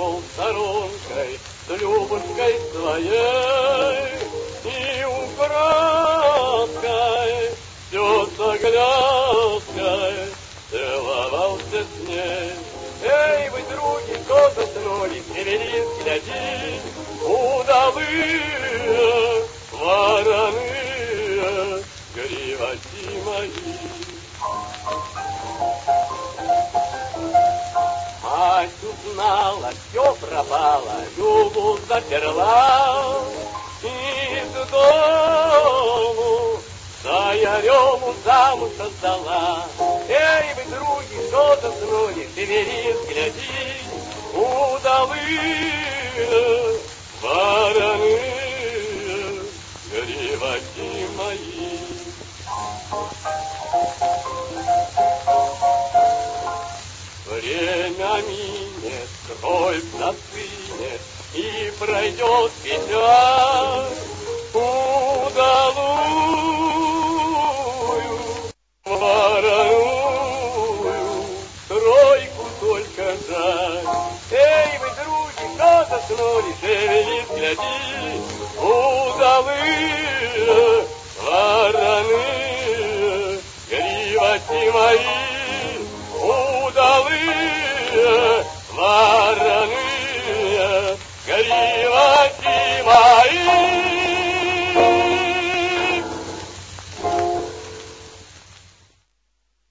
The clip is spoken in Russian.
шел сторонкой с Любушкой своей, и украдкой все с оглядкой целовался с ней. Эй, вы, други, кто заснули, Северин, гляди, удалые, вороные, гривоти мои. Мать узнала, все пропало, Любу заперла из дому, за Ярему замуж отдала. Эй, вы, други, что заснули, Северин, гляди, удалые, вороные, гривоти мои. Время минет, кровь застынет, и пройдет печаль удалую, вороную, тройку только жаль. Эй, вы, други, кто заснули, шевелись, гляди, удалые,